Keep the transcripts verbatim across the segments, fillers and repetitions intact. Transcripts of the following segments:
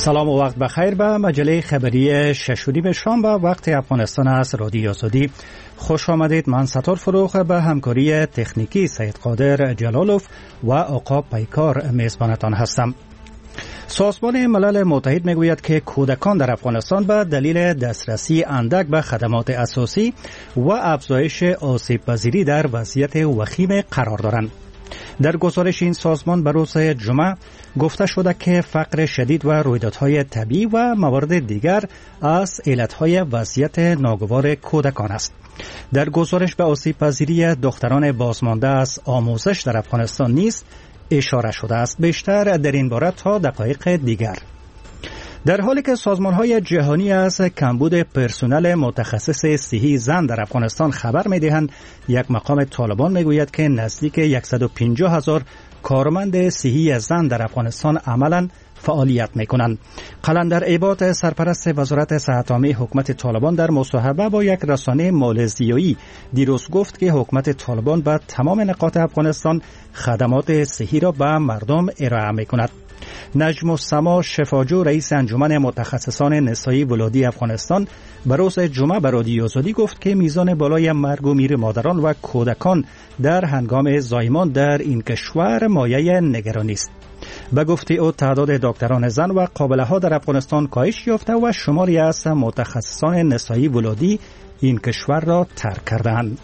سلام و وقت بخیر به مجله خبری ششودی شام به وقت افغانستان است. رادیو آزادی خوش آمدید. من ستار فروخ به همکاری تکنیکی سید قادر جلالوف و آقا پیکار میزبانتان هستم. سازمان ملل متحد میگوید که کودکان در افغانستان به دلیل دسترسی اندک به خدمات اساسی و افزایش آسیب پذیری در وضعیت وخیم قرار دارند. در گزارش این سازمان به روز جمعه گفته شده که فقر شدید و رویدادهای طبیعی و موارد دیگر از علتهای وضعیت ناگوار کودکان است. در گزارش به آسیب پذیری دختران بازمانده از آموزش در افغانستان نیز اشاره شده است. بیشتر در این باره تا دقایق دیگر. در حالی که سازمان‌های جهانی از کمبود پرسنل متخصص صحی زن در افغانستان خبر می‌دهند، یک مقام طالبان می‌گوید که نزدیک صد و پنجاه هزار کارمند صحی زن در افغانستان عملاً فعالیت می‌کنند. قلندر عباد سرپرست وزارت صحت عامه حکومت طالبان در مصاحبه با یک رسانه مالزیایی دیروز گفت که حکومت طالبان به تمام نقاط افغانستان خدمات صحی را به مردم ارائه می‌کند. نجم السما شفاجو رئیس انجمن متخصصان نسایی ولادی افغانستان به روز جمعه به رادیو آزادی گفت که میزان بالای مرگ و میر مادران و کودکان در هنگام زایمان در این کشور مایه نگرانی است. به گفته او تعداد دکتران زن و قابله ها در افغانستان کاهش یافته و شماری از متخصصان نسایی ولادی این کشور را ترک کردند.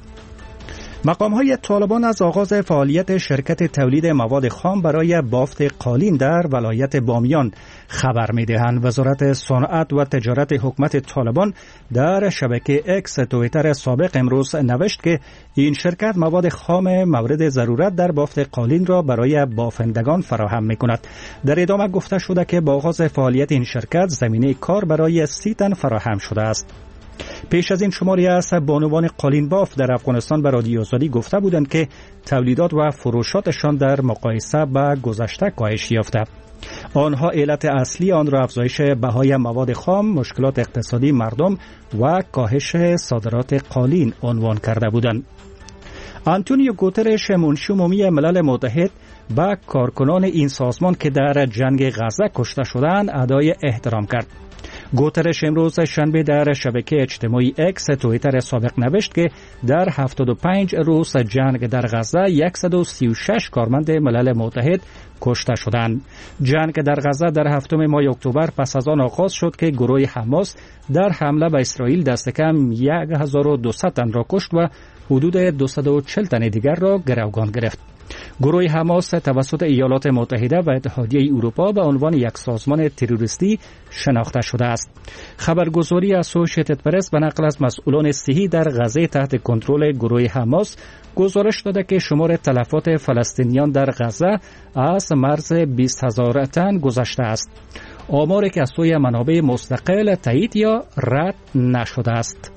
مقام‌های طالبان از آغاز فعالیت شرکت تولید مواد خام برای بافت قالین در ولایت بامیان خبر می‌دهند. وزارت صنعت و تجارت حکومت طالبان در شبکه اکس توییتر سابق امروز نوشت که این شرکت مواد خام مورد ضرورت در بافت قالین را برای بافندگان فراهم می‌کند. در ادامه گفته شده که با آغاز فعالیت این شرکت زمینه کار برای سی تن فراهم شده است. پیش از این شماری از بانوان قالین باف در افغانستان به رادیو آزادی گفته بودند که تولیدات و فروشاتشان در مقایسه با گذشته کاهش یافته. آنها علت اصلی آن را افزایش بهای مواد خام، مشکلات اقتصادی مردم و کاهش صادرات قالین عنوان کرده بودند. آنتونیو گوترش منشی عمومی ملل متحد به کارکنان این سازمان که در جنگ غزه کشته شدند ادای احترام کرد. گوترش امروز شنبه در شبکه اجتماعی اکس توییتر سابق نوشت که در هفتاد و پنج روز جنگ در غزه صد و سی و شش کارمند ملل متحد کشته شدند. جنگ در غزه در هفتم ماه اکتبر پس از آن آغاز شد که گروه حماس در حمله به اسرائیل دست کم هزار و دویست تن را کشت و حدود دویست و چهل تن دیگر را گروگان گرفت. گروه حماس توسط ایالات متحده و اتحادیه اروپا به عنوان یک سازمان تروریستی شناخته شده است. خبرگزاری اسوسییتد پرس به نقل از مسئولان صحی در غزه تحت کنترل گروه حماس گزارش داده که شمار تلفات فلسطینیان در غزه از مرز بیست هزار تن گذشته است. آماری که از سوی منابع مستقل تایید یا رد نشده است.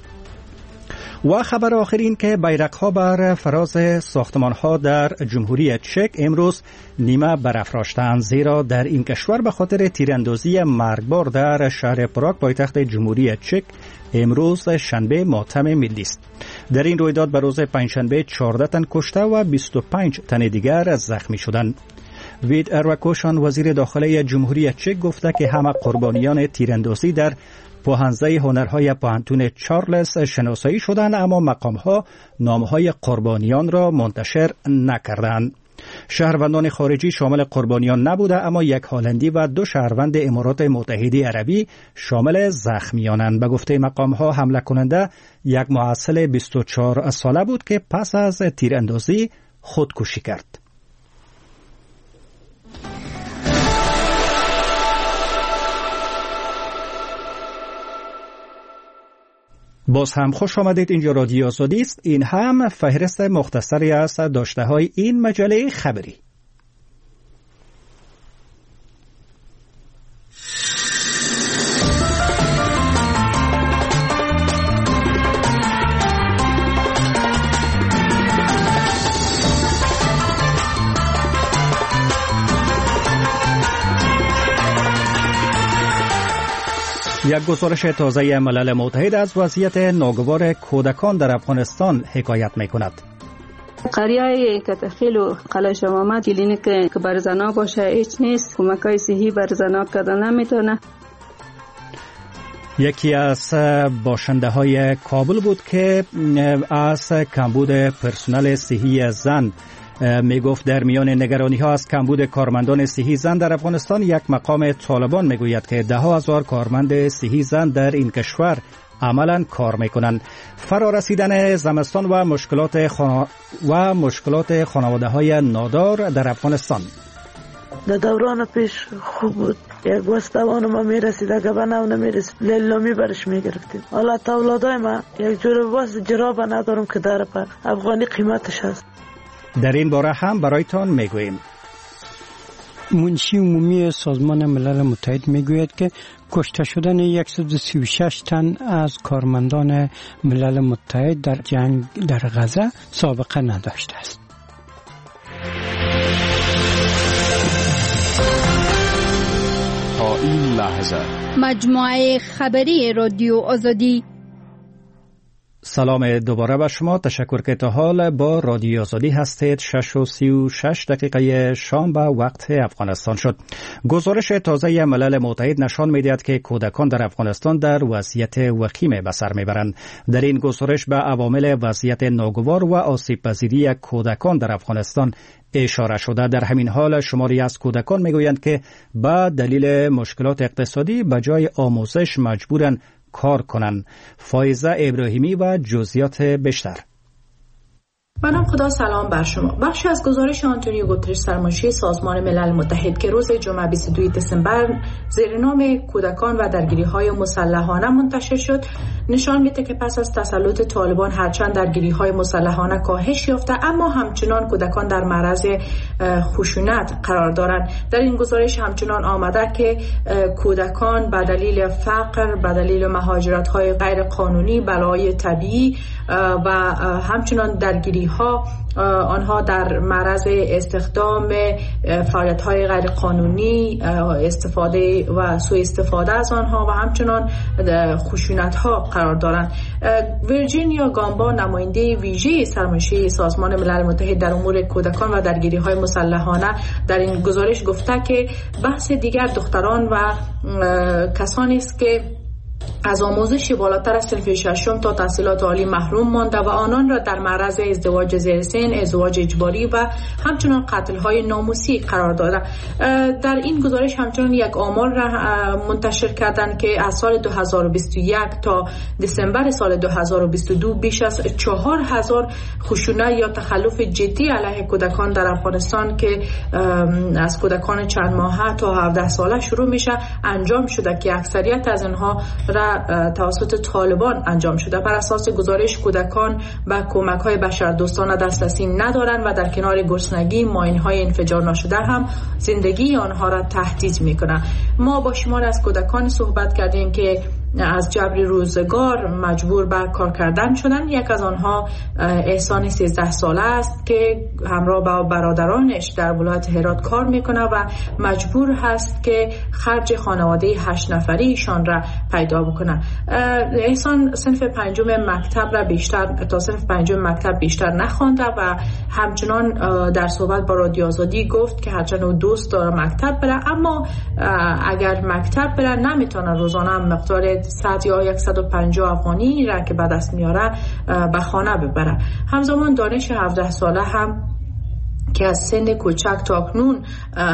و خبر آخر این که بیرق‌ها بر فراز ساختمان‌ها در جمهوری چک امروز نیمه برافراشتند، زیرا در این کشور به خاطر تیراندازی مرگبار در شهر پراگ پایتخت جمهوری چک امروز شنبه ماتم ملی است. در این رویداد به روز پنجشنبه چهارده تن کشته و بیست و پنج تن دیگر زخمی شدند. وید اروکوشان وزیر داخلی جمهوری چک گفته که همه قربانیان تیراندازی در پوهنزه هنرهای پوهنتون چارلز شناسایی شدند، اما مقامها نامهای قربانیان را منتشر نکردند. شهروندان خارجی شامل قربانیان نبوده، اما یک هلندی و دو شهروند امارات متحده عربی شامل زخمیانند. به گفته مقامها حمله کننده یک محصل بیست و چهار ساله بود که پس از تیراندازی خودکشی کرد. باز هم خوش آمدید. اینجا رادیو آزادی است. این هم فهرست مختصری از داشته های این مجله خبری. یک گزارش تازه ملل متحد از وضعیت ناگوار کودکان در افغانستان حکایت می‌کند. قریه کتخیل و قلعه شاه محمد کلینیک که بر زنا باشه هیچ نیست، کمکای صحی بر زنا کردن نمیتونه. یکی از باشنده های کابل بود که از کمبود پرسنل صحی زن می گفت. در میان نگرانی ها از کمبود کارمندان صحی زن در افغانستان، یک مقام طالبان می گوید که ده ها هزار کارمند صحی زن در این کشور عملا کار میکنند. فرا رسیدن زمستان و مشکلات خانا... و مشکلات خانواده های نادار در افغانستان. در دوران پیش خوب بود، یک وستوان ما میرسید، اگه به نو نمیرسید لیلامی برش میگرفتیم. حالا تولادای ما یک جور باز جراب ندارم که در پر افغانی قیمتش هست. در این باره هم برایتان میگوییم. منشی عمومی سازمان ملل متحد میگوید که کشته شدن صد و سی و شش تن از کارمندان ملل متحد در جنگ در غزه سابقه نداشته است. تا این لحظه مجموعه خبری رادیو آزادی. سلام دوباره به شما. تشکر که تا حال با رادیو آزادی هستید. شش و سی و شش دقیقه شام به وقت افغانستان شد. گزارش تازه ملل متحد نشان می‌دهد که کودکان در افغانستان در وضعیت وخیم به سر میبرند. در این گزارش به عوامل وضعیت ناگوار و آسیب پذیری کودکان در افغانستان اشاره شده. در همین حال شماری از کودکان میگویند که به دلیل مشکلات اقتصادی به جای آموزش مجبورند کار کنند. فایزه ابراهیمی و جزئیات بیشتر. منم خدا سلام بر شما. بخشی از گزارش آنتونیو گوترش سرمنشی سازمان ملل متحد که روز جمعه بیست و دوم دسامبر زیر نام کودکان و درگیری‌های مسلحانه منتشر شد نشان میده که پس از تسلط طالبان هرچند درگیری‌های مسلحانه کاهش یافته، اما همچنان کودکان در معرض خشونت قرار دارند. در این گزارش همچنان آمده که کودکان به دلیل فقر، به دلیل مهاجرت‌های غیر قانونی، بلای طبیعی و همچنان درگیری ها آنها در معرض استخدام فعالیت‌های غیر قانونی، استفاده و سوء استفاده از آنها و همچنان خشونت‌ها قرار دارند. ویرجینیا گامبا نماینده ویژه سرمنشی سازمان ملل متحد در امور کودکان و درگیری‌های مسلحانه در این گزارش گفته که بحث دیگر دختران و کسانی است که از آموزش بالاتر از صنف ششم تا تحصیلات عالی محروم مانده و آنان را در معرض ازدواج زیر سن، ازدواج اجباری و همچنان قتل‌های ناموسی قرار داده. در این گزارش همچنان یک آمار را منتشر کردند که از سال دو هزار و بیست و یک تا دسامبر سال دو هزار و بیست و دو بیش از چهار هزار خشونت یا تخلف جدی علیه کودکان در افغانستان که از کودکان چند ماهه تا هفده ساله شروع میشه انجام شده که اکثریت از اینها را توسط طالبان انجام شده. بر اساس گزارش کودکان به کمک‌های بشردوستانه دسترسی ندارند و در کنار گرسنگی، ماین‌های انفجار ناشده هم زندگی آنها را تهدید می‌کنند. ما با شمار از کودکان صحبت کردیم که از جبر روزگار مجبور به کار کردن شدن. یک از آنها احسان سیزده ساله است که همراه با برادرانش در ولایت هرات کار میکنه و مجبور هست که خرج خانواده هشت نفری ایشان را پیدا بکنه. احسان صنف پنجم مکتب را بیشتر تا صنف پنجم مکتب بیشتر نخوانده و همچنان در صحبت با رادیو آزادی گفت که هرچند او دوست داره مکتب بره، اما اگر مکتب بره نمیتونه روزانه مقدار صد یا صد و پنجاه افغانی را که به دست میاره به خانه ببره. همزمان دانش هفده ساله هم که از سن کوچک تا اکنون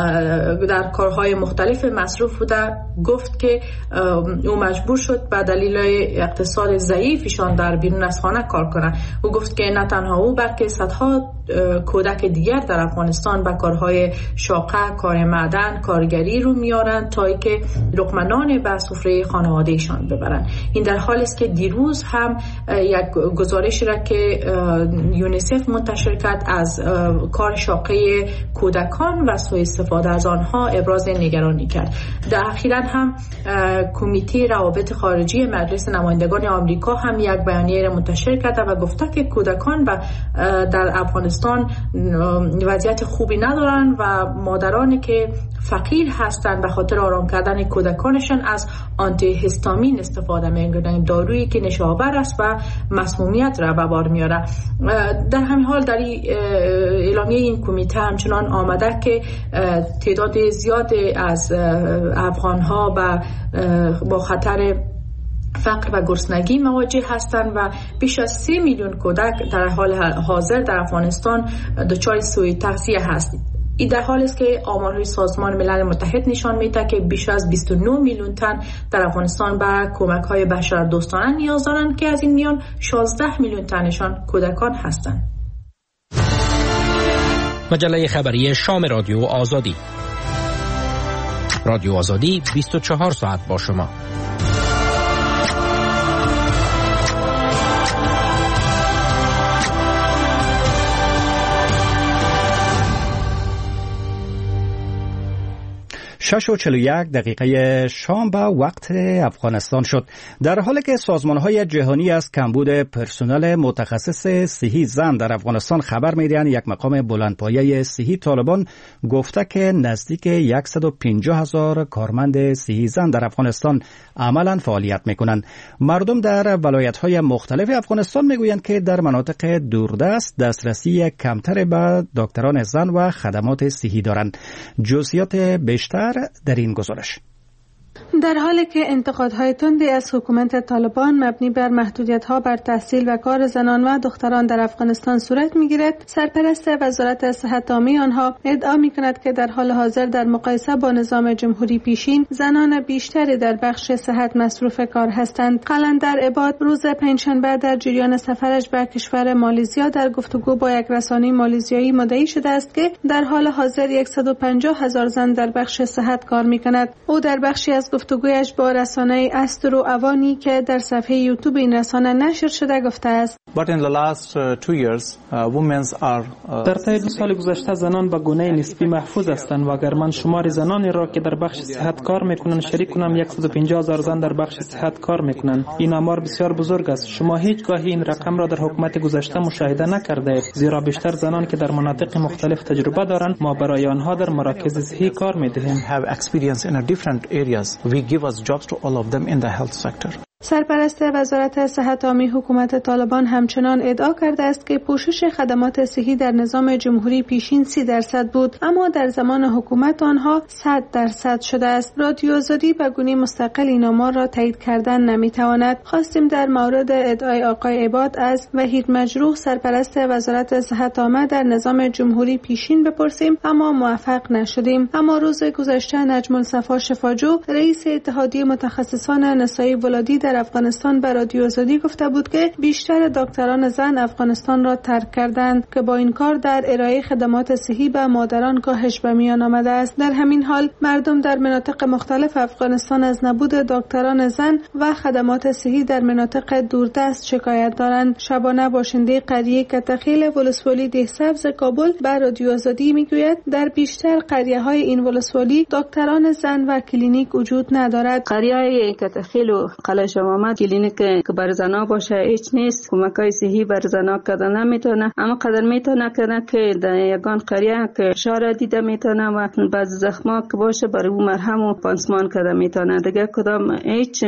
در کارهای مختلف مصروف بوده گفت که او مجبور شد به دلیل اقتصاد ضعیفشان در بیرون از خانه کار کنه. او گفت که نه تنها او بلکه صدها کودک دیگر در افغانستان به کارهای شاقه، کار معدن، کارگری رو میارن تا اینکه لقمه نان به سفره خانوادهشان ببرن. این در حالی است که دیروز هم یک گزارشی را که یونیسف منتشر کرد از کار شاقه کودکان و سوء استفاده از آنها ابراز نگرانی کرد. در اخیراً هم کمیته روابط خارجی مجلس نمایندگان آمریکا هم یک بیانیه را منتشر کرده و گفته که کودکان و در افغانستان وضعیت خوبی ندارند و مادرانی که فقیر هستند به خاطر آرام کردن کودکانشان از آنتی هیستامین استفاده می‌کنند، دارویی که نشابور است و مسمومیت را به بار میاره. در همین حال در اعلامیه این کمیته همچنان آمده که تعداد زیاد از افغان‌ها با با خطر فقر و گرسنگی مواجه هستند و بیش از سه میلیون کودک در حال حاضر در افغانستان دچار سوء تغذیه هستند. این در حالی است که آمارهای سازمان ملل متحد نشان میده که بیش از بیست و نه میلیون تن در افغانستان به کمک‌های بشردوستانه نیاز دارند که از این میان شانزده میلیون تنشان کودکان هستند. مجله خبری شام رادیو آزادی. رادیو آزادی بیست و چهار ساعت با شما. شش و چهل و یک دقیقه شام به وقت افغانستان شد. در حالی که سازمان‌های جهانی از کمبود پرسنل متخصص صحی زن در افغانستان خبر می‌دهند، یک مقام بلندپایه صحی طالبان گفته که نزدیک صد و پنجاه هزار کارمند صحی زن در افغانستان عملاً فعالیت می‌کنند. مردم در ولایت‌های مختلف افغانستان می‌گویند که در مناطق دوردست دسترسی کمتر به دکتران زن و خدمات صحی دارند. جزئیات بیشتر در این گزارش. در حالی که انتقادهای تندی از حکومت طالبان مبنی بر محدودیت‌ها بر تحصیل و کار زنان و دختران در افغانستان صورت می‌گیرد، سرپرست وزارت صحت عامه آنها ادعا می‌کند که در حال حاضر در مقایسه با نظام جمهوری پیشین زنان بیشتری در بخش صحت مصروف کار هستند. قلندر عباد روز پنجشنبه در جریان سفرش به کشور مالزیا در گفتگو با یک رسانه مالزیایی مدعی شده است که در حال حاضر صد و پنجاه هزار زن در بخش صحت کار می‌کند. او در بخشی از گفتگویش با رسانه استرو اوانی که در صفحه یوتیوب این رسانه نشر شده گفته است: در طی دو سال گذشته زنان به گونه نسبی محفوظ هستند و اگر من شمار زنانی را که در بخش صحت کار میکنند شریک کنم صد و پنجاه هزار زن در بخش صحت کار میکنند. این آمار بسیار بزرگ است. شما هیچگاه این رقم را در حکومت گذشته مشاهده نکرده اید، زیرا بیشتر زنان که در مناطق مختلف تجربه دارند ما برای آنها در مراکز صحی کار میدهیم. We give us jobs to all of them in the health sector. سرپرست وزارت صحت عامه حکومت طالبان همچنان ادعا کرده است که پوشش خدمات صحی در نظام جمهوری پیشین سی درصد بود، اما در زمان حکومت آنها صد درصد شده است. رادیو آزادی به گونه مستقل این آمار را تایید کردن نمیتواند. خواستیم در مورد ادعای آقای عباد از وحید مجروح سرپرست وزارت صحت عامه در نظام جمهوری پیشین بپرسیم، اما موفق نشدیم. اما روز گذشته نجم الصفا شفاجو رئیس اتحادیه متخصصان نسایی ولادی در افغانستان به رادیو آزادی گفته بود که بیشتر دکتران زن افغانستان را ترک کردند که با این کار در ارائه خدمات صحی به مادران کاهش به میان آمده است. در همین حال مردم در مناطق مختلف افغانستان از نبود دکتران زن و خدمات صحی در مناطق دوردست شکایت دارند. شبانه باشنده قریه کتخیل ولسوالی دهسبز کابل به رادیو آزادی میگوید در بیشتر قریه های این ولسوالی دکتران زن و کلینیک وجود ندارد. قریه کتخیل و قلعه شمامت کلینیک که بر زنا باشه هیچ نیست. کمکای صحی بر زنا کردن نمیتونه، اما قدر میتونه کنه که در یگان قریه که شاره دیده میتونه و بعض زخما که باشه برای اون مرهم و پانسمان کرده میتونه. دیگه کدام هیچ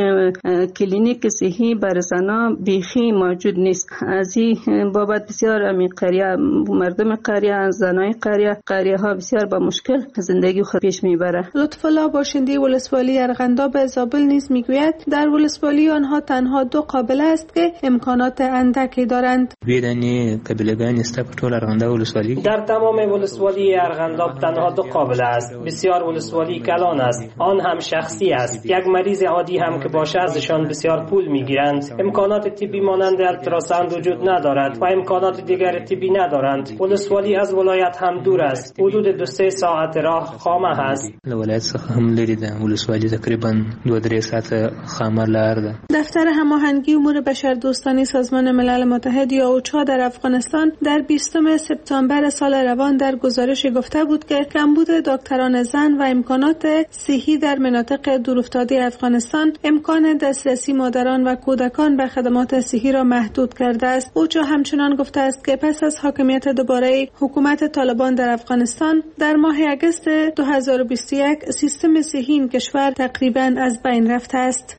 کلینیک صحی بر زنا بیخی موجود نیست. از این بابت بسیار امی قریه مردم قریه زنای قریه قریه ها بسیار با مشکل زندگی خود پیش میبره. لطف الله باشنده ولسوالی ارغنداب زابل نیز میگوید در ولسوالی آنها تنها دو قابله است که امکانات اندکی دارند. بیدنی قبیله‌گان است په ټول ارغنداب ولسوالی در تمام ولسوالی ارغنداب تنها دو قابله است. بسیار ولسوالی کلان است، آن هم شخصی است. یک مریض عادی هم که باشه ازشان بسیار پول میگیرند. امکانات طبی مانند التراساند وجود ندارد و امکانات دیگر طبی ندارند. ولسوالی از ولایت هم دور است، حدود دو سه ساعت راه خامه است. ولایت څخه هم لري ده. ولسوالی تقریبا دو درې ساعت خامه لار ده. شده. دفتر هماهنگی امور بشردوستانه سازمان ملل متحد یا اوچا در افغانستان در بیستم سپتامبر سال روان در گزارش گفته بود که کمبود دکتران زن و امکانات صحی در مناطق دورافتاده افغانستان امکان دسترسی مادران و کودکان به خدمات صحی را محدود کرده است. اوچا همچنان گفته است که پس از حاکمیت دوباره حکومت طالبان در افغانستان در ماه اگست دو هزار و بیست و یک سیستم صحی این کشور تقریبا از بین رفته است.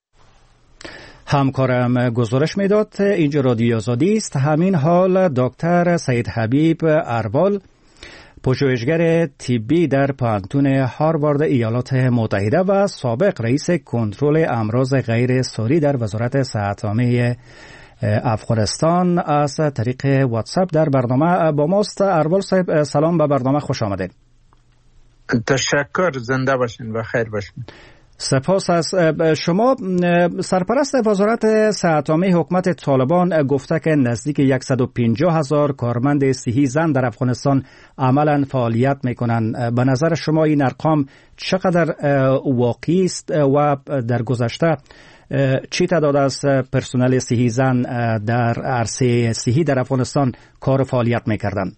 همکارم گزارش میداد اینجا رادیو آزادی است. همین حال دکتر سید حبیب اروال پژوهشگر طبی در پانتون هاروارد ایالات متحده و سابق رئیس کنترل امراض غیر ساری در وزارت صحت عامه افغانستان از طریق واتساپ در برنامه با ماست. اروال صاحب سلام، به برنامه خوش آمدید. تشکر، زنده باشین و خیر باشین. سپاس از شما. سرپرست وزارت صحت عامه حکومت طالبان گفته که نزدیک صد و پنجاه هزار کارمند صحی زن در افغانستان عملا فعالیت میکنند. به نظر شما این ارقام چقدر واقعی است و در گذشته چی تعداد از پرسنل صحی زن در عرصه صحی در افغانستان کار و فعالیت میکردند؟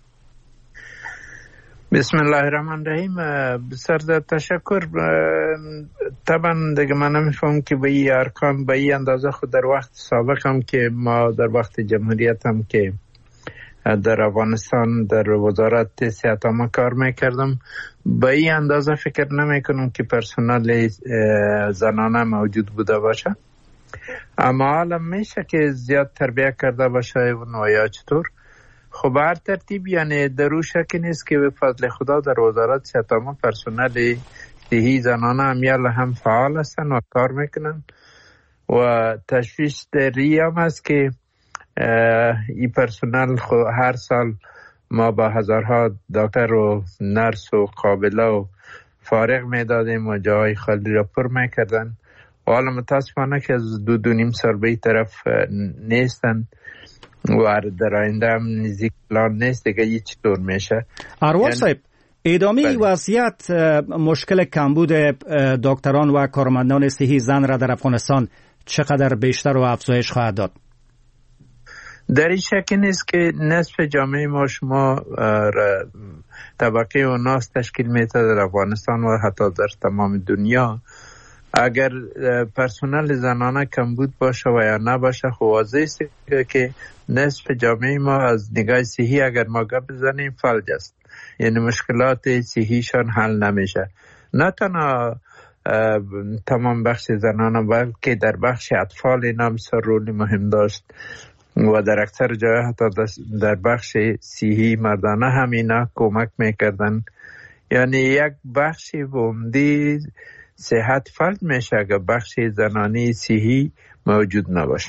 بسم الله الرحمن الرحیم. بسیار تشکر. طبعا دیگه من نمیفهم که به این ارقام به این اندازه خود در وقت سابق هم که ما در وقت جمهوریت هم که در افغانستان در وزارت صحت عامه کار میکردم به این اندازه فکر نمی کنم که پرسنل زنانه موجود بوده باشه، اما حالا میشه که زیاد تربیت کرده باشه و یا چطور. خب هر ترتیب یعنی درو شک نیست که به فضل خدا در وزارت صحت عامه پرسنل صحی زنانه هم یلا هم فعال هستن و کار میکنن و تشویش دری هم است که این پرسنل هر سال ما با هزارها دکتر و نرس و قابله و فارغ میدادیم و جای خالی را پر میکردن و حالا متاسفانه که از دو دو نیم سال به این طرف نیستن و در آینده هم نزدیک پلان نیست دیگه یه چطور میشه. اروال صاحب، ادامه وضعیت مشکل کمبود دکتران و کارمندان صحی زن را در افغانستان چقدر بیشتر و افزایش خواهد داد؟ در این شک نیست که نصف جامعه ما شما طبقه و ناس تشکیل میده در افغانستان و حتی در تمام دنیا. اگر پرسنل زنانه کمبود باشه و یا نباشه خب واضح است که نصف جامعه ما از نگاه صحی اگر ما گپ بزنیم فلج است، یعنی مشکلات صحیشان حل نمیشه. نه تنها تمام بخش زنانه بلکه در بخش اطفال این هم سر رولی مهم داشت و در اکثر جای حتی در بخش صحی مردانه هم اینا کمک میکردن. یعنی یک بخشی بومدی صحت فلج میشه اگر بخش زنانی صحی موجود نباشه.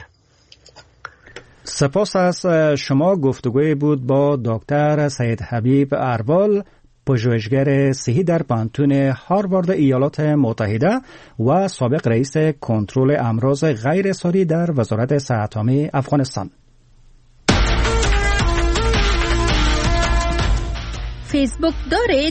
سپاس از شما. گفتگوی بود با دکتر سید حبیب اروال، پژوهشگر صحی در پانتون هاروارد ایالات متحده و سابق رئیس کنترل امراض غیر ساری در وزارت صحت عامه افغانستان. فیسبوک دارید؟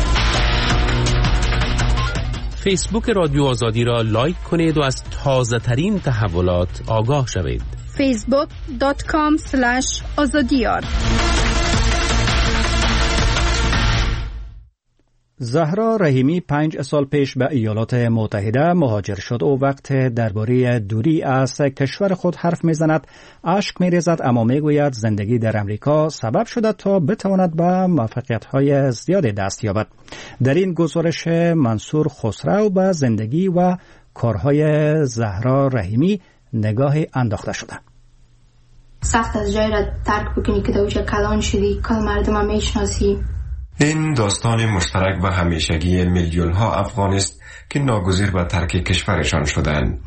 فیسبوک رادیو آزادی را لایک کنید و از تازه ترین تحولات آگاه شوید. فیسبوک دات کام سلش آزادیار. زهرا رحیمی پنج سال پیش به ایالات متحده مهاجر شد و وقت درباره دوری از کشور خود حرف میزند اشک میریزد، اما میگوید زندگی در امریکا سبب شده تا بتواند به موفقیت‌های زیاد دست یابد. در این گزارش منصور خسرو به زندگی و کارهای زهرا رحیمی نگاهی انداخته شده. سخت از جای را ترک بکنی که دوچه کلان شدی، کل مردم هم میشناسی. این داستان مشترک و همیشگی میلیون ها افغان است که ناگزیر به ترک کشورشان شدند.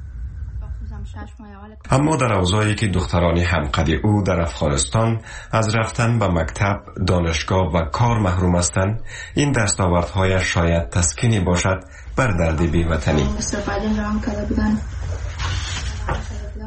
اما در اوضاعی که دختران همقد او در افغانستان از رفتن به مکتب، دانشگاه و کار محروم هستند، این دستاوردهایش شاید تسکینی باشد بر درد بی‌وطنی.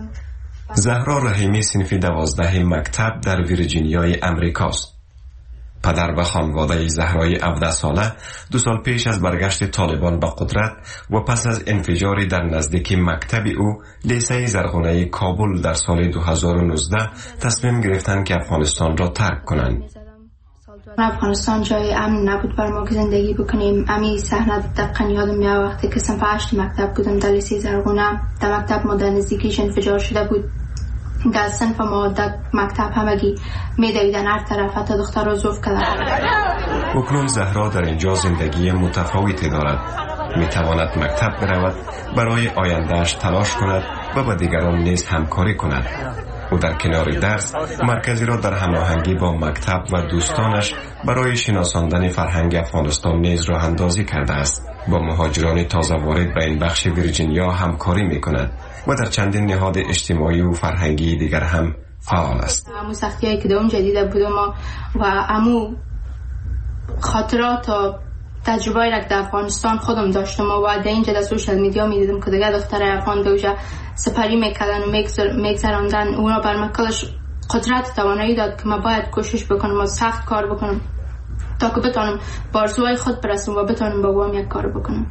زهرا رحیمی صنف دوازده مکتب در ویرجینیای امریکاست. پدر و خانواده زهرای هفده ساله دو سال پیش از برگشت طالبان به قدرت و پس از انفجاری در نزدیکی مکتب او لیسه زرغونه کابل در سال دو هزار و نوزده تصمیم گرفتند که افغانستان را ترک کنند. افغانستان جای امن نبود بر ما که زندگی بکنیم. امی صحنه دقیقاً یادم میاد وقتی که صنف هشت مکتب بودم در لیسه زرغونه، در مکتب ما در نزدیکیش انفجار شده بود. در صنف ما در مکتب همگی میدویدن هر طرف، حتی دختر را زوف کردن. اکنون زهرا در اینجا زندگی متفاوتی دارد. میتواند مکتب برود، برای آیندهش تلاش کند و با دیگران نیز همکاری کند. او در کنار درس مرکزی را در هماهنگی با مکتب و دوستانش برای شناساندن فرهنگ افغانستان نیز راه اندازی کرده است. با مهاجران تازه وارد به این بخش ویرجینیا همکاری می کند و در چندین نهاد اجتماعی و فرهنگی دیگر هم فعال است. امو سختی هایی که در اونجا دیده بودم و امو خاطرات و تجربه را که در افغانستان خودم داشتم و در اینجا در سوشل میدیا میدیدم که دیگه دختر افغان به اونجا سپری میکردن و میگذراندن. اون را بر من کلش قدرت توانایی داد که من باید کوشش بکنم و سخت کار بکنم تا که بتونم به آرزوهای خود برسم و بتونم با وام یک کار بکنم.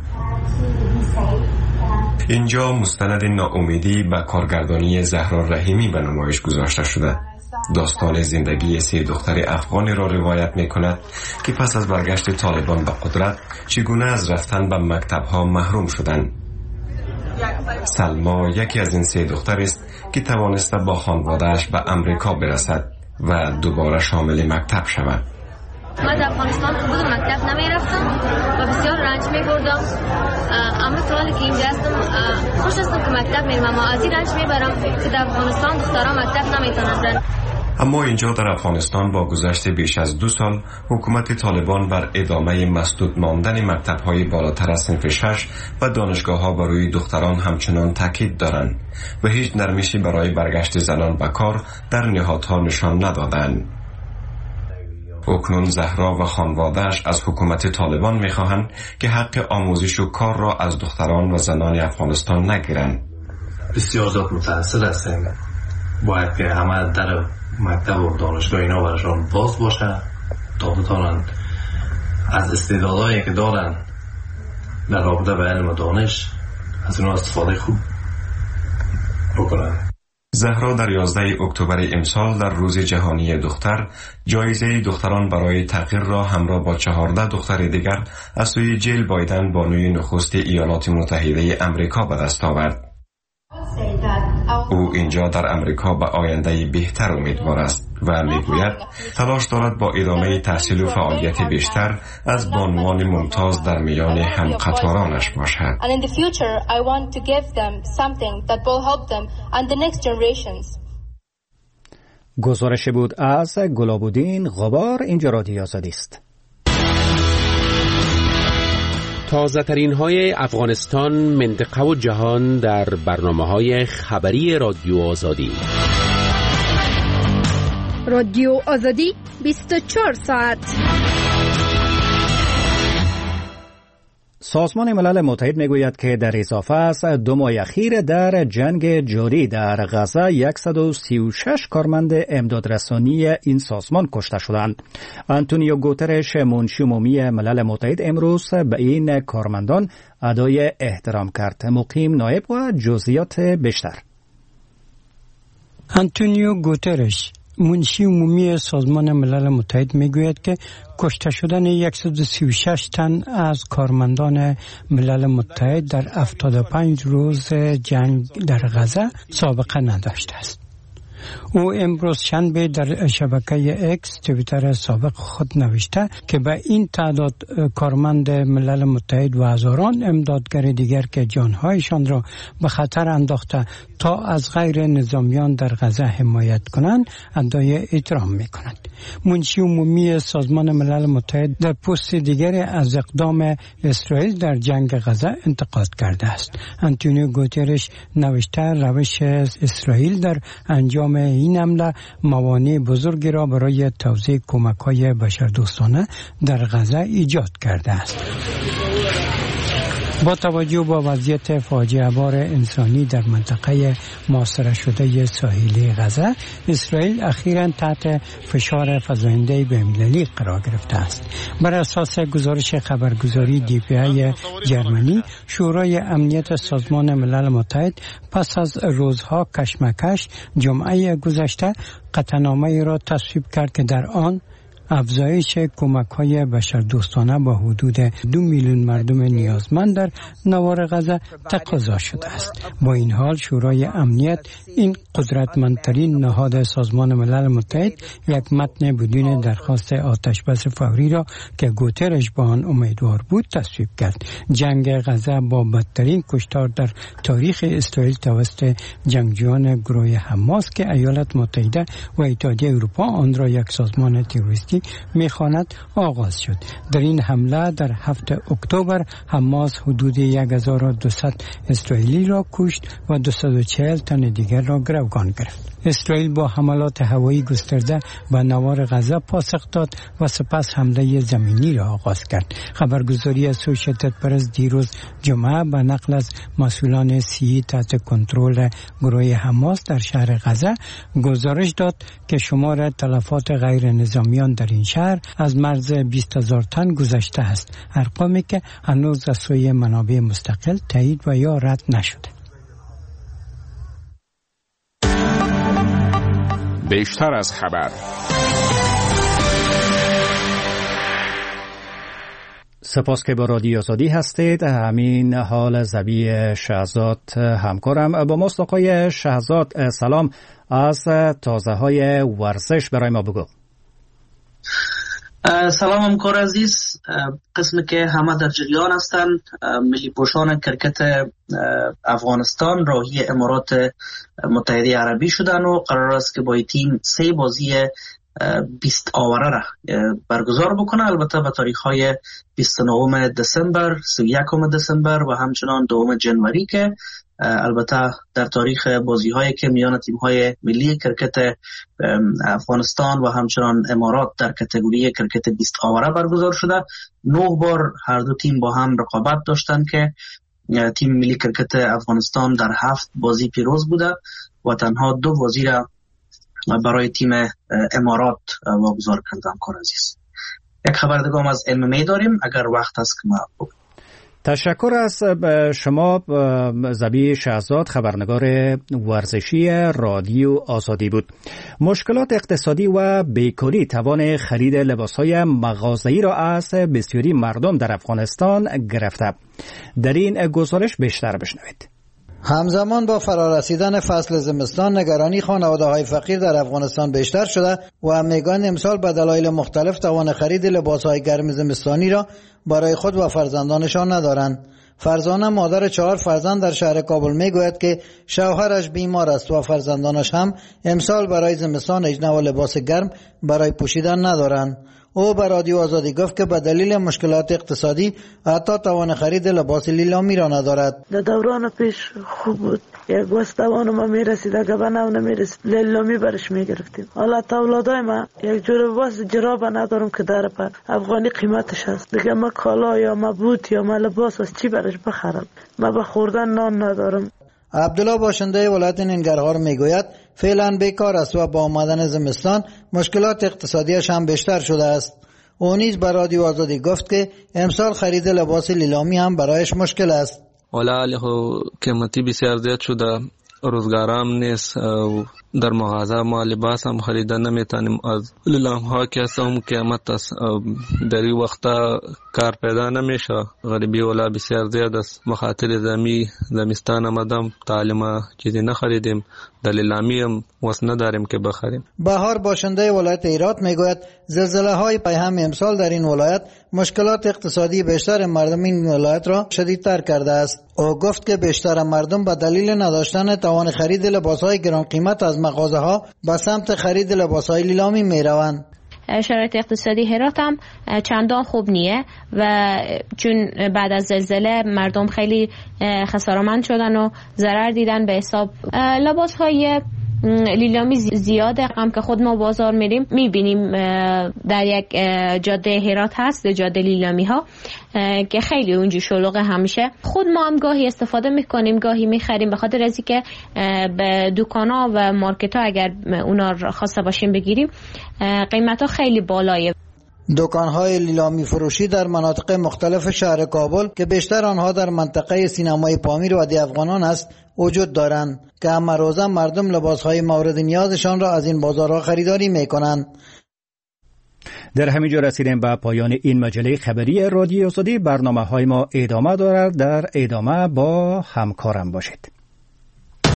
اینجا مستند ناامیدی به کارگردانی زهرا رحیمی به نمایش گذاشته شده. داستان زندگی سه دختر افغانی را روایت می کند که پس از برگشت طالبان به قدرت چگونه از رفتن به مکتب‌ها محروم شدند. سلما یکی از این سه دختر است که توانسته با خانواده‌اش به امریکا برسد و دوباره شامل مکتب شود. من در افغانستان که بودم مکتب نمی رفتم و بسیار رنج می بردم. اما سوالی که اینجا هستم خوش هستم که مکتب میرم، اما از این رنج می برم که در افغانستان دختران مکتب نمی تونند. اما اینجا در افغانستان با گذشت بیش از دو سال حکومت طالبان بر ادامه مسدود ماندن مکتب‌های بالاتر از صنف شش و دانشگاه‌ها بر روی دختران همچنان تاکید دارند و هیچ نرمشی برای برگشت زنان به کار در نهادها نشان ندادند. اکنون زهرا و خانواده‌اش از حکومت طالبان می‌خواهند که حق آموزش و کار را از دختران و زنان افغانستان نگیرند. بسیار زیاد متأثر هستیم. باید که همه در مکتب و دانشگاه اینا برشان باز باشه تا بتانند از استعدادهایی که دارن در رابطه به علم و دانش از اینا استفاده خوب بکنن. زهرا در یازده اکتبر امسال در روز جهانی دختر جایزه دختران برای تغییر را همراه با چهارده دختر دیگر از سوی جیل بایدن بانوی نخست ایالات متحده امریکا به دست آورد. او اینجا در امریکا به آینده بهتر امیدوار است و میگوید تلاش دارد با ادامه تحصیل و فعالیت بیشتر از بانوان ممتاز در میان همقطارانش باشد. گزارش بود از گلابودین غبار. اینجا رادیو آزادی است. تازه ترین های افغانستان، منطقه و جهان در برنامه های خبری رادیو آزادی. رادیو آزادی بیست و چهار ساعت. سازمان ملل متحد میگوید که در اضافه است دو ماه اخیر در جنگ جاری در غزه صد و سی و شش کارمند امدادرسانی این سازمان کشته شدند. آنتونیو گوترش منشی عمومی ملل متحد امروز به این کارمندان ادای احترام کرد. مقیم نایب و جزئیات بیشتر. آنتونیو گوترش منشی عمومی سازمان ملل متحد میگوید که کشته شدن صد و سی و شش تن از کارمندان ملل متحد در هفتاد و پنج روز جنگ در غزه سابقه نداشته است. او امروز شنبه در شبکه اکس توییتر سابق خود نوشته که به این تعداد کارمند ملل متحد و هزاران امدادگر دیگر که جانهایشان را به خطر انداخته تا از غیر نظامیان در غزه حمایت کنند ادای احترام می‌کند. منشی عمومی سازمان ملل متحد در پست دیگری از اقدام اسرائیل در جنگ غزه انتقاد کرده است. آنتونیو گوترش نوشته روش اسرائیل در انجام این حمله موانع بزرگی را برای توزیع کمک‌های بشردوستانه در غزه ایجاد کرده است. با توجه به وضعیت فاجعه بار انسانی در منطقه محاصره شده ساحلی غزه، اسرائیل اخیراً تحت فشار فزاینده بین‌المللی قرار گرفته است. بر اساس گزارش خبرگزاری دی پی ای جرمنی، شورای امنیت سازمان ملل متحد پس از روزها کشمکش جمعه گذشته قطعنامه‌ای را تصویب کرد که در آن افزایش کمک‌های بشردوستانه با حدود دو میلیون مردم نیازمند در نوار غزه تقاضا شده است. با این حال شورای امنیت، این قدرتمندترین نهاد سازمان ملل متحد، یک متن بدون درخواست آتش بس فوری را که گوترش با آن امیدوار بود تصویب کرد. جنگ غزه با بدترین کشتار در تاریخ اسرائیل توسط جنگجویان گروه حماس که ایالات متحده و اتحادیه اروپا آن را یک سازمان تروریستی میخواند آغاز شد. در این حمله در هفتم اکتبر حماس حدود هزار و دویست اسرائیلی را کشت و دویست و چهل تن دیگر را گروگان گرفت. اسرائیل با حملات هوایی گسترده به نوار غزه پاسخ داد و سپس حمله زمینی را آغاز کرد. خبرگزاری اسوسییتد پرس دیروز جمعه به نقل از مسئولان سی تحت کنترل گروه حماس در شهر غزه گزارش داد که شمار تلفات غیر نظامیان در این شهر از مرز بیست هزار تن گذشته است، ارقامی که هنوز از سوی منابع مستقل تایید و یا رد نشده. بیشتر از خبر. سپاس که با رادیو آزادی هستید. همین حال زبی شهزاد همکارم با ماست. آقای شهزاد سلام، از تازه های ورزش برای ما بگو. سلام همکار عزیز. قسمی که همه در جریان هستند، ملی پوشان کرکت افغانستان راهی امارات متحده عربی شدن و قرار است که با این تیم سه بازی بیست آوره را برگزار بکنه، البته به تاریخ های بیست و نهم دسامبر، سی و یکم دسامبر و همچنان دوم جنوری، که البته در تاریخ بازی هایی که میان تیم های ملی کرکت افغانستان و همچنان امارات در کاتگوری کرکت بیست آوره برگزار شده. نه بار هر دو تیم با هم رقابت داشتن که تیم ملی کرکت افغانستان در هفت بازی پیروز بوده و تنها دو بازی را برای تیم امارات واگذار کردن. کار عزیز، یک خبر دیگه هم از ام ام ای داریم اگر وقت هست که ما بگم. تشکر از شما. زبی شهزاد خبرنگار ورزشی رادیو آزادی بود. مشکلات اقتصادی و بیکاری توان خرید لباسهای مغازه‌ای را از بسیاری مردم در افغانستان گرفته. در این گزارش بیشتر بشنوید. همزمان با فرارسیدن فصل زمستان، نگرانی خانواده‌های فقیر در افغانستان بیشتر شده و میگویند امسال به دلایل مختلف توان خرید لباسهای گرم زمستانی را برای خود و فرزندانشان ندارند. فرزانه، مادر چهار فرزند در شهر کابل، میگوید که شوهرش بیمار است و فرزندانش هم امسال برای زمستان اجنه و لباس گرم برای پوشیدن ندارند. او به رادیو آزادی گفت که به دلیل مشکلات اقتصادی حتی توان خرید لباس لیلامی را ندارد. در دوران پیش خوب بود، یک واسه توان ما میرسید، اگه به نو نمیرسید لیلامی برش میگرفتیم. حالا اولادای ما یک جور لباس جراب ندارم که در پر افغانی قیمتش هست. دیگه ما کالا یا ما بوت یا ما لباس از چی برش بخرم؟ ما به خوردن نان ندارم. عبدالله باشنده ولایت ننگرهار میگوید فعلا بیکار است و با آمدن زمستان مشکلات اقتصادیش هم بیشتر شده است. او نیز به رادیو آزادی گفت که امسال خرید لباس لیلامی هم برایش مشکل است. ولی قیمتی بسیار زیاد شده، روزگارم نیست، در مغازه ما لباس هم خریدن نمیتونیم. از لیلام ها که هم قیمت است، در این وقت کار پیدا نمیشه. غریبی ولی بسیار زیاد است. مخاطر زمی زمستان آمدم، تعلیم چیزی نخریدیم، در لیلامی هم واسه نداریم که بخریم. بهار باشنده ولایت هرات میگوید زلزله های پیهم امسال در این ولایت مشکلات اقتصادی بیشتر مردم این ولایت را شدیدتر کرده است. او گفت که بیشتر مردم به دلیل نداشتن توان خرید لباس های گران قیمت از مغازه ها به سمت خرید لباس های لیلامی می روند. شرایط اقتصادی هرات هم چندان خوب نیه و چون بعد از زلزله مردم خیلی خسارتمند شدن و ضرر دیدن. به حساب لباس های لیلامی زیاده. هم که خود ما بازار میریم میبینیم در یک جاده هرات هست، جاده لیلامی ها که خیلی اونجا شلوغه همیشه. خود ما هم گاهی استفاده میکنیم، گاهی میخریم، به خاطر از اینکه به دکان ها و مارکت ها اگر اونا را خواسته باشیم بگیریم قیمت ها خیلی بالایه. دکان‌های لیلامی فروشی در مناطق مختلف شهر کابل که بیشتر آنها در منطقه سینمای پامیر و وادی افغانان است وجود دارند که همه روزه مردم لباس‌های مورد نیازشان را از این بازارها خریداری می‌کنند. در همین جا رسیدیم به پایان این مجله خبری رادیو آزادی. برنامه‌های ما ادامه دارد. در ادامه با همکارم باشید.